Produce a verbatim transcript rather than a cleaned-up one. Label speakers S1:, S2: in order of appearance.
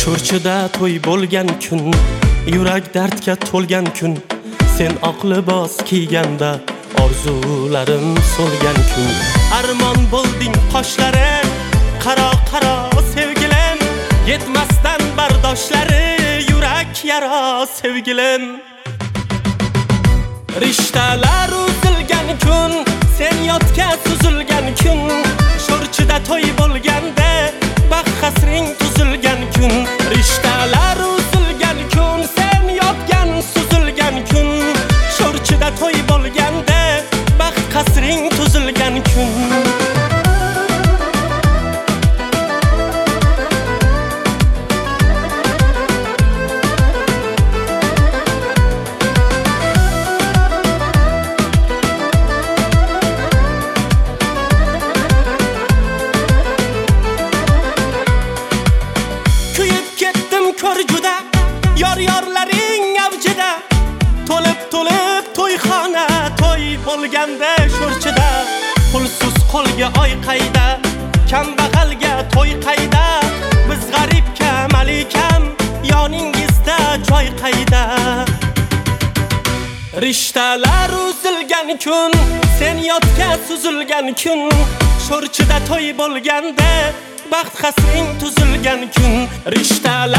S1: Sho'rchida to'y bo'lgan kun, yurak dardga to'lgan kun, sen oq libos kiyganda orzularim so'lgan kun. Armon bo'lding qoshlarim, qaro qaro sevgilim, yetmasdan bardoshlari yurak yara sevgilim. Rishtalar uzilgan kun, sen yotga suzilgan kun, sho'rchida to'y bo'lganda baxt hasring tuzilgan kun. Rishtalar uzilgan kun, sen yotgan suzilgan kun, sho'rchida to'y bo'lganda baxt hasring tuzilgan kun. Ko'r juda yor-yorlaring avjida, to'lib-to'lib to'yxona to'y bo'lganda sho'rchida. Pulsiz qo'lga oy qayda, kambag'alga to'y qayda, biz g'aribga malikam yoningizda joy qayda. Rishtalar uzilgan kun, sen yotga suzilgan kun, sho'rchida to'y bo'lganda baxt hasring tuzilgan kun. Rishtalar